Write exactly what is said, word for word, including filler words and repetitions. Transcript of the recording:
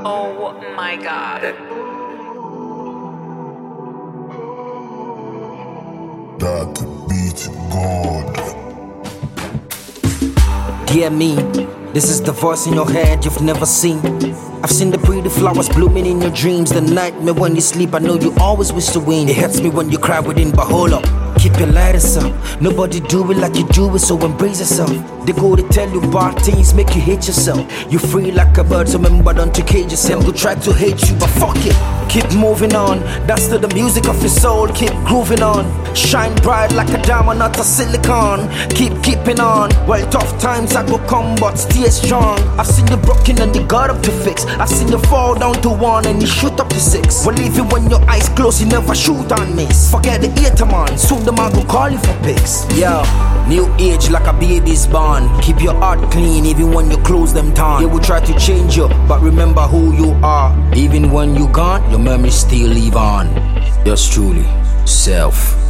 Oh my god. That beat God. Dear me, this is the voice in your head you've never seen. I've seen the pretty flowers blooming in your dreams. The nightmare when you sleep, I know you always wish to win. It hurts me when you cry within, but hold up, keep your lighters up. Nobody do it like you do it, so embrace yourself. They go to tell you bad things, make you hate yourself. You free like a bird, so remember don't you cage yourself. Go try to hate you, but fuck it, keep moving on. That's to the music of your soul, keep grooving on. Shine bright like a diamond, not a silicon. Keep keeping on. Well, tough times I go come, but stay strong. I've seen you broken and you got up to fix. I've seen you fall down to one and you shoot up to six. Well, even when your eyes close, you never shoot and miss. Forget the hater man, soon the man go call you for pics. Yeah, new age like a baby's born. Keep your heart clean even when you close them down. They will try to change you, but remember who you are. Even when you gone, your memories still live on. Yours truly, Self.